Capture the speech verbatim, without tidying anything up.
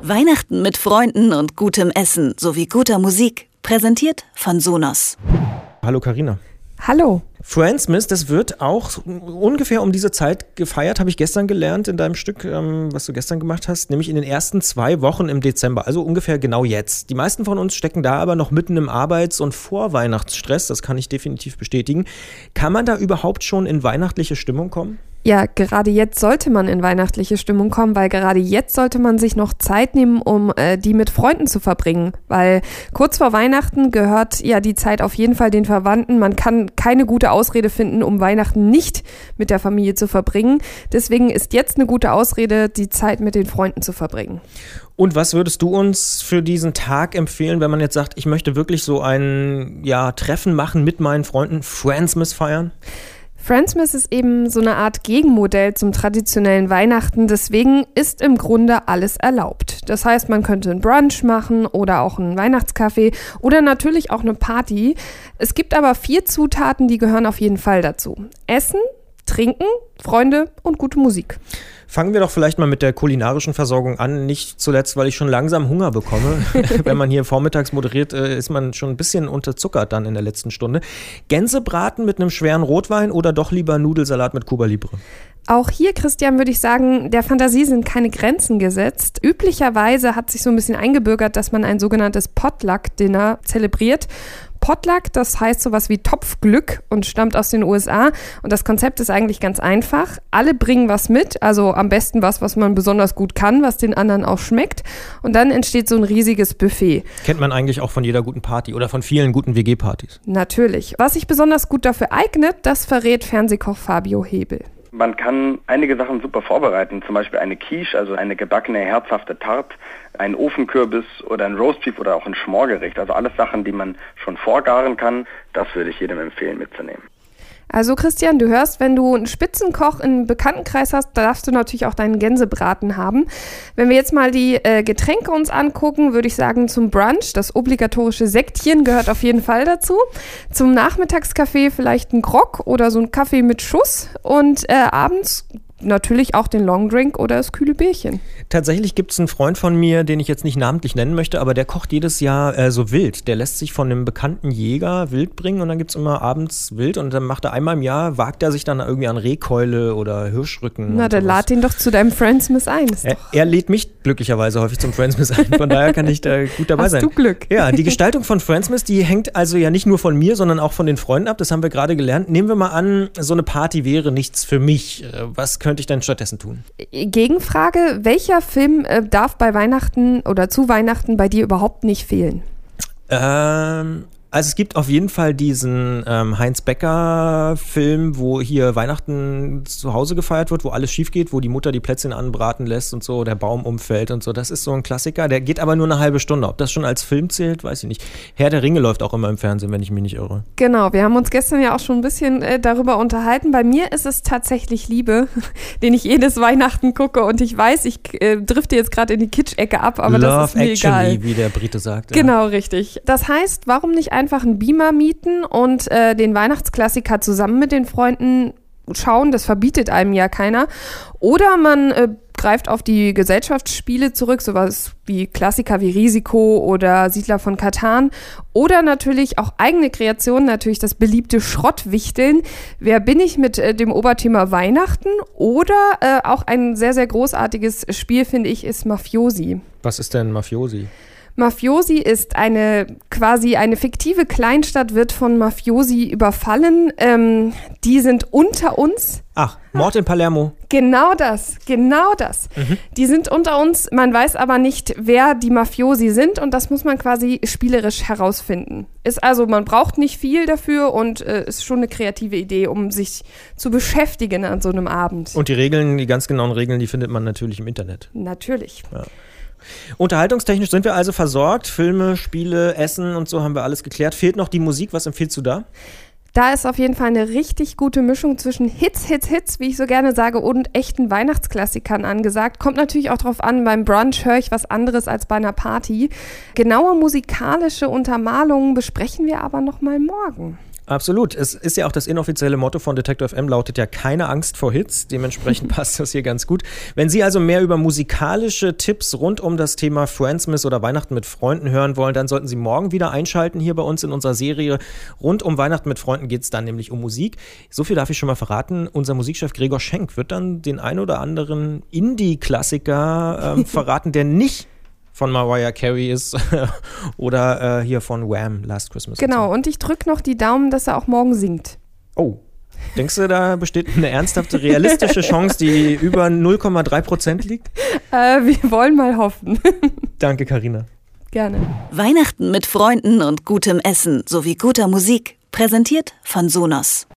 Weihnachten mit Freunden und gutem Essen sowie guter Musik. Präsentiert von Sonos. Hallo Carina. Hallo. Friendsmas, das wird auch ungefähr um diese Zeit gefeiert, habe ich gestern gelernt in deinem Stück, ähm, was du gestern gemacht hast, nämlich in den ersten zwei Wochen im Dezember, also ungefähr genau jetzt. Die meisten von uns stecken da aber noch mitten im Arbeits- und Vorweihnachtsstress, das kann ich definitiv bestätigen. Kann man da überhaupt schon in weihnachtliche Stimmung kommen? Ja, gerade jetzt sollte man in weihnachtliche Stimmung kommen, weil gerade jetzt sollte man sich noch Zeit nehmen, um äh, die mit Freunden zu verbringen, weil kurz vor Weihnachten gehört ja die Zeit auf jeden Fall den Verwandten. Man kann keine gute Ausrede finden, um Weihnachten nicht mit der Familie zu verbringen. Deswegen ist jetzt eine gute Ausrede, die Zeit mit den Freunden zu verbringen. Und was würdest du uns für diesen Tag empfehlen, wenn man jetzt sagt, ich möchte wirklich so ein ja, Treffen machen mit meinen Freunden, Friendsmas feiern? Friendsmas ist eben so eine Art Gegenmodell zum traditionellen Weihnachten, deswegen ist im Grunde alles erlaubt. Das heißt, man könnte einen Brunch machen oder auch einen Weihnachtskaffee oder natürlich auch eine Party. Es gibt aber vier Zutaten, die gehören auf jeden Fall dazu. Essen, Trinken, Freunde und gute Musik. Fangen wir doch vielleicht mal mit der kulinarischen Versorgung an, nicht zuletzt, weil ich schon langsam Hunger bekomme. Wenn man hier vormittags moderiert, ist man schon ein bisschen unterzuckert dann in der letzten Stunde. Gänsebraten mit einem schweren Rotwein oder doch lieber Nudelsalat mit Cuba Libre? Auch hier, Christian, würde ich sagen, der Fantasie sind keine Grenzen gesetzt. Üblicherweise hat sich so ein bisschen eingebürgert, dass man ein sogenanntes Potluck-Dinner zelebriert. Potluck, das heißt sowas wie Topfglück und stammt aus den U S A. Und das Konzept ist eigentlich ganz einfach. Alle bringen was mit, also am besten was, was man besonders gut kann, was den anderen auch schmeckt. Und dann entsteht so ein riesiges Buffet. Kennt man eigentlich auch von jeder guten Party oder von vielen guten W G-Partys. Natürlich. Was sich besonders gut dafür eignet, das verrät Fernsehkoch Fabio Hebel. Man kann einige Sachen super vorbereiten, zum Beispiel eine Quiche, also eine gebackene, herzhafte Tarte, ein Ofenkürbis oder ein Roastbeef oder auch ein Schmorgericht. Also alles Sachen, die man schon vorgaren kann, das würde ich jedem empfehlen mitzunehmen. Also Christian, du hörst, wenn du einen Spitzenkoch im Bekanntenkreis hast, da darfst du natürlich auch deinen Gänsebraten haben. Wenn wir jetzt mal die äh, Getränke uns angucken, würde ich sagen, zum Brunch, das obligatorische Sektchen gehört auf jeden Fall dazu. Zum Nachmittagskaffee vielleicht ein Grog oder so ein Kaffee mit Schuss und äh, abends natürlich auch den Longdrink oder das kühle Bierchen. Tatsächlich gibt es einen Freund von mir, den ich jetzt nicht namentlich nennen möchte, aber der kocht jedes Jahr äh, so Wild. Der lässt sich von einem bekannten Jäger Wild bringen und dann gibt es immer abends Wild und dann macht er einmal im Jahr, wagt er sich dann irgendwie an Rehkeule oder Hirschrücken. Na, dann lad ihn doch zu deinem Friendsmas ein. Er, er lädt mich glücklicherweise häufig zum Friendsmas ein, von daher kann ich da gut dabei Hast sein. Hast du Glück. Ja, die Gestaltung von Friendsmas, die hängt also ja nicht nur von mir, sondern auch von den Freunden ab, das haben wir gerade gelernt. Nehmen wir mal an, so eine Party wäre nichts für mich. Was könnte ich denn stattdessen tun? Gegenfrage, welcher Film äh, darf bei Weihnachten oder zu Weihnachten bei dir überhaupt nicht fehlen? Ähm, also es gibt auf jeden Fall diesen ähm, Heinz-Becker-Film, wo hier Weihnachten zu Hause gefeiert wird, wo alles schief geht, wo die Mutter die Plätzchen anbraten lässt und so, der Baum umfällt und so. Das ist so ein Klassiker, der geht aber nur eine halbe Stunde. Ob das schon als Film zählt, weiß ich nicht. Herr der Ringe läuft auch immer im Fernsehen, wenn ich mich nicht irre. Genau, wir haben uns gestern ja auch schon ein bisschen äh, darüber unterhalten. Bei mir ist es tatsächlich Liebe, den ich jedes Weihnachten gucke und ich weiß, ich äh, drifte jetzt gerade in die Kitsch-Ecke ab, aber Love das ist mir actually, egal. Wie der Brite sagt. Genau, ja. Richtig. Das heißt, warum nicht einfach einen Beamer mieten und äh, den Weihnachtsklassiker zusammen mit den Freunden schauen? Das verbietet einem ja keiner. Oder man äh, greift auf die Gesellschaftsspiele zurück, sowas wie Klassiker wie Risiko oder Siedler von Catan. Oder natürlich auch eigene Kreationen, natürlich das beliebte Schrottwichteln. Wer bin ich mit äh, dem Oberthema Weihnachten? Oder äh, auch ein sehr, sehr großartiges Spiel, finde ich, ist Mafiosi. Was ist denn Mafiosi? Mafiosi ist eine quasi eine fiktive Kleinstadt, wird von Mafiosi überfallen. Ähm, die sind unter uns. Ach, Mord in Palermo. Genau das, genau das. Mhm. Die sind unter uns, man weiß aber nicht, wer die Mafiosi sind und das muss man quasi spielerisch herausfinden. Ist also, man braucht nicht viel dafür und äh, ist schon eine kreative Idee, um sich zu beschäftigen an so einem Abend. Und die Regeln, die ganz genauen Regeln, die findet man natürlich im Internet. Natürlich. Ja. Unterhaltungstechnisch sind wir also versorgt. Filme, Spiele, Essen und so haben wir alles geklärt. Fehlt noch die Musik. Was empfiehlst du da? Da ist auf jeden Fall eine richtig gute Mischung zwischen Hits, Hits, Hits, wie ich so gerne sage, und echten Weihnachtsklassikern angesagt. Kommt natürlich auch drauf an, beim Brunch höre ich was anderes als bei einer Party. Genaue musikalische Untermalungen besprechen wir aber noch mal morgen. Absolut. Es ist ja auch das inoffizielle Motto von Detektor F M, lautet ja keine Angst vor Hits. Dementsprechend passt das hier ganz gut. Wenn Sie also mehr über musikalische Tipps rund um das Thema Friendsmas oder Weihnachten mit Freunden hören wollen, dann sollten Sie morgen wieder einschalten hier bei uns in unserer Serie. Rund um Weihnachten mit Freunden geht es dann nämlich um Musik. So viel darf ich schon mal verraten. Unser Musikchef Gregor Schenk wird dann den ein oder anderen Indie-Klassiker ähm, verraten, der nicht von Mariah Carey ist oder äh, hier von Wham! Last Christmas. Genau, und, so. und ich drücke noch die Daumen, dass er auch morgen singt. Oh, denkst du, da besteht eine ernsthafte, realistische Chance, die über null Komma drei Prozent liegt? Äh, wir wollen mal hoffen. Danke, Carina. Gerne. Weihnachten mit Freunden und gutem Essen sowie guter Musik. Präsentiert von Sonos.